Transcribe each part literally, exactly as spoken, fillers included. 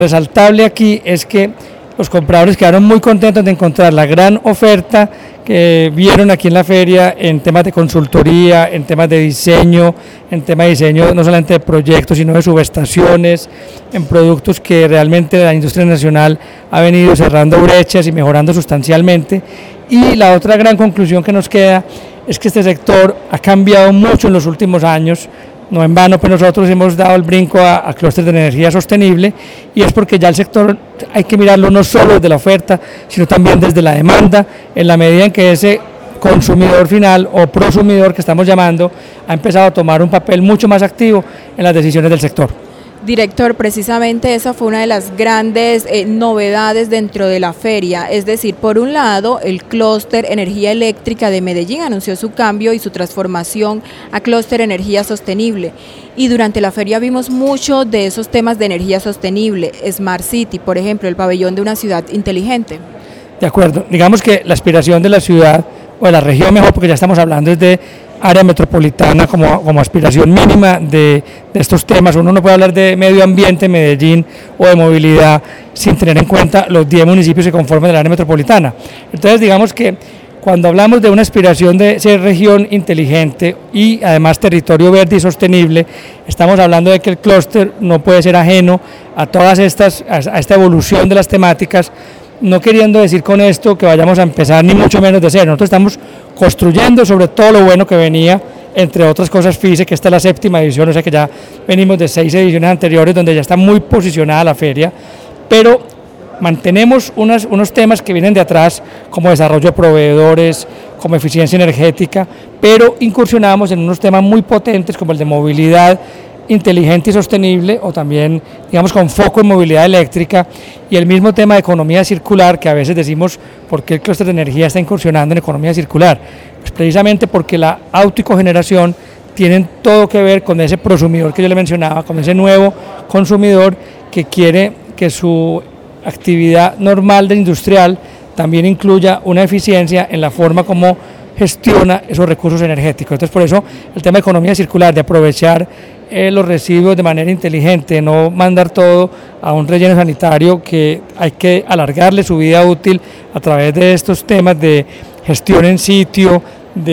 Resaltable aquí es que los compradores quedaron muy contentos de encontrar la gran oferta que vieron aquí en la feria en temas de consultoría, en temas de diseño, en temas de diseño no solamente de proyectos, sino de subestaciones, en productos que realmente la industria nacional ha venido cerrando brechas y mejorando sustancialmente. Y la otra gran conclusión que nos queda es que este sector ha cambiado mucho en los últimos años. No en vano, pues nosotros hemos dado el brinco a, a clústeres de energía sostenible, y es porque ya el sector hay que mirarlo no solo desde la oferta, sino también desde la demanda, en la medida en que ese consumidor final o prosumidor que estamos llamando ha empezado a tomar un papel mucho más activo en las decisiones del sector. Director, precisamente esa fue una de las grandes eh, novedades dentro de la feria, es decir, por un lado el clúster Energía Eléctrica de Medellín anunció su cambio y su transformación a clúster Energía Sostenible, y durante la feria vimos mucho de esos temas de energía sostenible, Smart City, por ejemplo, el pabellón de una ciudad inteligente. De acuerdo, digamos que la aspiración de la ciudad, o de la región mejor, porque ya estamos hablando es de área metropolitana como, como aspiración mínima de, de estos temas. Uno no puede hablar de medio ambiente en Medellín o de movilidad sin tener en cuenta los diez municipios que conforman el área metropolitana. Entonces digamos que cuando hablamos de una aspiración de ser región inteligente y además territorio verde y sostenible, estamos hablando de que el clúster no puede ser ajeno a todas estas, a esta evolución de las temáticas, no queriendo decir con esto que vayamos a empezar ni mucho menos de cero. Nosotros estamos construyendo sobre todo lo bueno que venía, entre otras cosas FICE, que esta es la séptima edición, o sea que ya venimos de seis ediciones anteriores donde ya está muy posicionada la feria, pero mantenemos unas, unos temas que vienen de atrás, como desarrollo de proveedores, como eficiencia energética, pero incursionamos en unos temas muy potentes como el de movilidad inteligente y sostenible, o también digamos con foco en movilidad eléctrica, y el mismo tema de economía circular, que a veces decimos por qué el clúster de energía está incursionando en economía circular, pues precisamente porque la auto y cogeneración tienen todo que ver con ese prosumidor que yo le mencionaba, con ese nuevo consumidor que quiere que su actividad normal de industrial también incluya una eficiencia en la forma como gestiona esos recursos energéticos. Entonces por eso el tema de economía circular, de aprovechar eh, los residuos de manera inteligente, no mandar todo a un relleno sanitario, que hay que alargarle su vida útil a través de estos temas de gestión en sitio,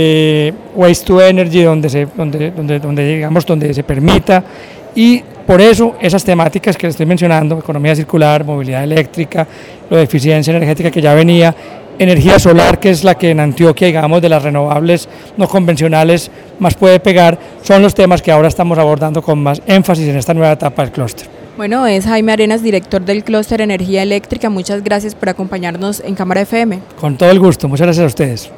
de waste to energy, donde se, donde, donde, donde, digamos, donde se permita. Y por eso esas temáticas que les estoy mencionando, economía circular, movilidad eléctrica, lo de eficiencia energética que ya venía, energía solar, que es la que en Antioquia, digamos, de las renovables no convencionales más puede pegar, son los temas que ahora estamos abordando con más énfasis en esta nueva etapa del clúster. Bueno, es Jaime Arenas, director del clúster Energía Eléctrica. Muchas gracias por acompañarnos en Cámara F M. Con todo el gusto, muchas gracias a ustedes.